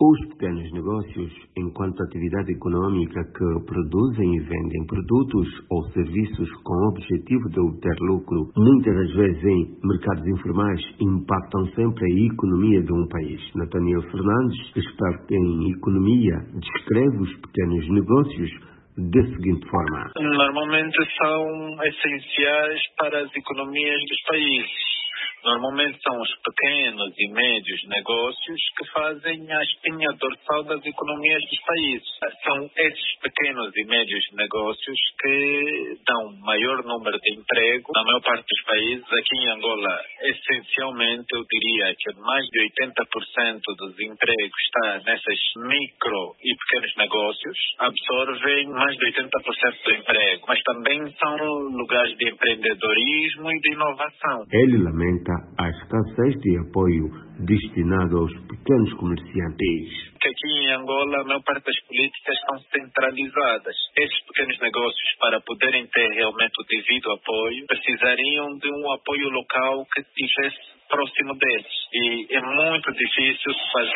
Os pequenos negócios, enquanto atividade econômica que produzem e vendem produtos ou serviços com o objetivo de obter lucro, muitas das vezes em mercados informais, impactam sempre a economia de um país. Nathaniel Fernandes, experto em economia, descreve os pequenos negócios da seguinte forma. Normalmente são essenciais para as economias dos países. Normalmente são os pequenos e médios negócios que fazem a espinha dorsal das economias dos países. São esses pequenos e médios negócios que dão maior número de emprego na maior parte dos países. Aqui em Angola, essencialmente, eu diria que mais de 80% dos empregos está nessas micro e pequenos negócios. Absorvem mais de 80% do emprego, mas também são lugares de empreendedorismo e de inovação. Ele lamenta a escassez de apoio destinado aos pequenos comerciantes. Que aqui em Angola a maior parte das políticas estão centralizadas. Esses pequenos negócios, para poderem ter realmente o devido apoio, precisariam de um apoio local que estivesse próximo deles. E é muito difícil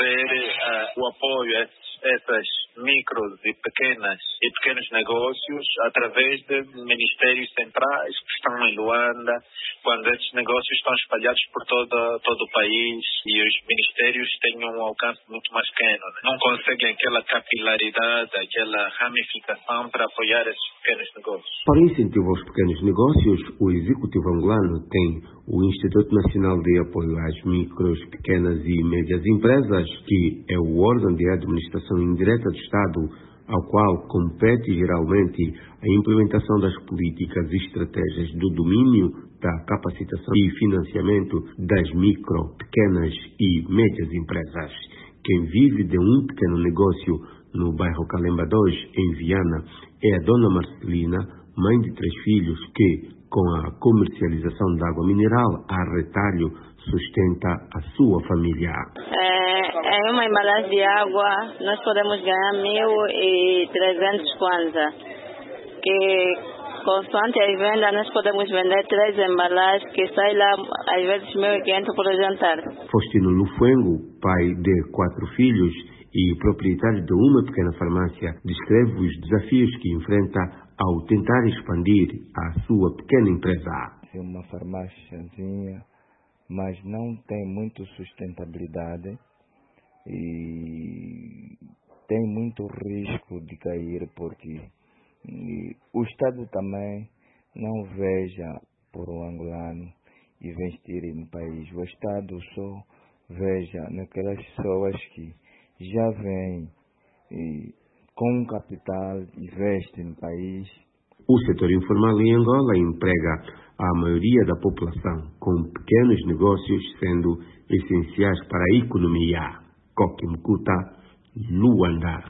fazer o apoio a essas micros e pequenos negócios através de ministérios centrais que estão em Luanda, quando esses negócios estão espalhados por todo o país e os ministérios têm um alcance muito mais pequeno. Não conseguem aquela capilaridade, aquela ramificação para apoiar esses pequenos negócios. Para incentivo aos pequenos negócios, o Executivo angolano tem o Instituto Nacional de Apoio às Micros, Pequenas e Médias Empresas, que é o órgão de administração indireta do Estado, ao qual compete geralmente a implementação das políticas e estratégias do domínio da capacitação e financiamento das micro, pequenas e médias empresas. Quem vive de um pequeno negócio no bairro Calemba 2, em Viana, é a dona Marcelina, mãe de 3 filhos, que, com a comercialização de água mineral a retalho, sustenta a sua família. Em uma embalagem de água, nós podemos ganhar 1.300 kwanza, que consoante a venda, nós podemos vender 3 embalagens, que sai lá, às vezes, 1.500 por jantar. Faustino Lufuengo, pai de 4 filhos e proprietário de uma pequena farmácia, descreve os desafios que enfrenta ao tentar expandir a sua pequena empresa. É uma farmáciazinha, mas não tem muito sustentabilidade e tem muito risco de cair, porque o Estado também não veja por o angolano investir no país. O Estado só veja naquelas pessoas que já vêm com capital, investem no país. O setor informal em Angola emprega a maioria da população, com pequenos negócios sendo essenciais para a economia. Koki Mkuta, Luanda.